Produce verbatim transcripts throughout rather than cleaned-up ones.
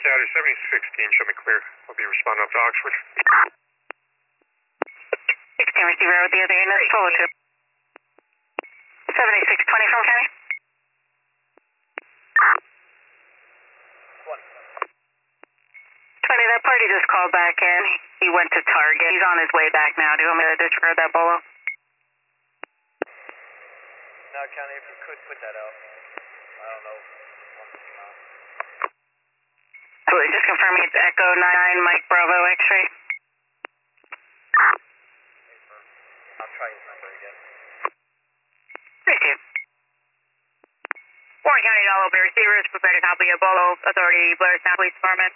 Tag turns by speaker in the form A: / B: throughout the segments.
A: County seventy sixteen, show me clear. We'll be responding up to Oxford.
B: sixteen receiver with the other units, Polo two. seventy-six twenty from County. twenty, that party just called back in. He went to Target. He's on his way back now. Do you want me to disregard that bolo?
C: No, County, if you could put that out. I don't know.
B: Absolutely. Just confirming it's Echo nine Mike Bravo X-ray.
C: I'll try his number again.
B: Receive. Warren County to all open receivers. Prepare to copy a bolo. Authority, Blairstown Police Department.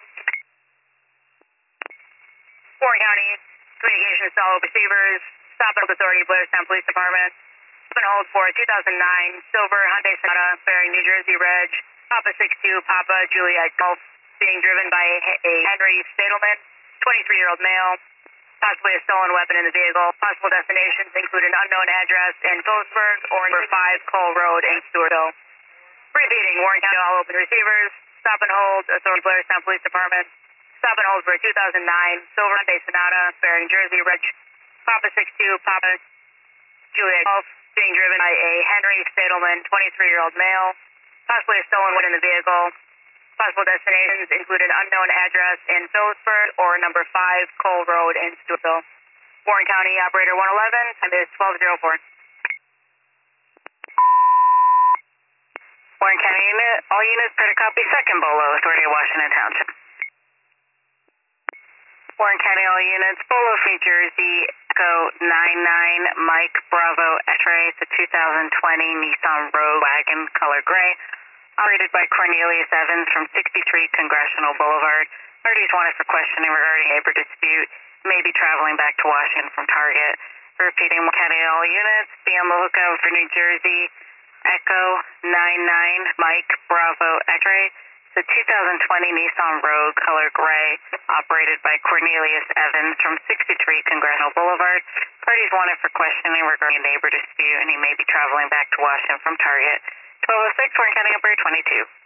B: Warren County, communications to all receivers. Stop and hold authority, Blairstown Police Department. Stop and hold for two thousand nine Silver Hyundai Sonata, bearing New Jersey Reg, Papa six two, Papa Juliet Golf, being driven by a Henry Stadelman, twenty-three-year-old male, possibly a stolen weapon in the vehicle. Possible destinations include an unknown address in Phillipsburg or number five Cole Road in Stewartville. Repeating, Warren County, all open receivers. Stop and hold, authority, Blairstown Police Department. Stop and hold for two thousand nine Silver Hyundai Sonata, bearing Jersey Reg, Papa six two, Papa Juliet Golf, being driven by a Henry Stadelman, twenty-three-year-old male, possibly a stolen weapon in the vehicle. Possible destinations include an unknown address in Phillipsburg or number five Cole Road in Stewartville. Warren County, operator one eleven, time is twelve oh four. Warren County unit, all units prepare to copy second bolo, authority of Washington Township. Warren County, all units, bolo features the Echo nine nine Mike Bravo X-ray. It's a two thousand twenty Nissan Rogue wagon, color gray, operated by Cornelius Evans from sixty-three Congressional Boulevard. Parties wanted for questioning regarding neighbor dispute. May be traveling back to Washington from Target. Repeating, Warren County, all units, be on the lookout for New Jersey Echo nine nine Mike Bravo X-ray. It's a two thousand twenty Nissan Rogue, color gray, operated by Cornelius Evans from sixty-three Congressional Boulevard. Parties wanted for questioning regarding a neighbor dispute, and he may be traveling back to Washington from Target. twelve oh six, Warren County, operator twenty-two.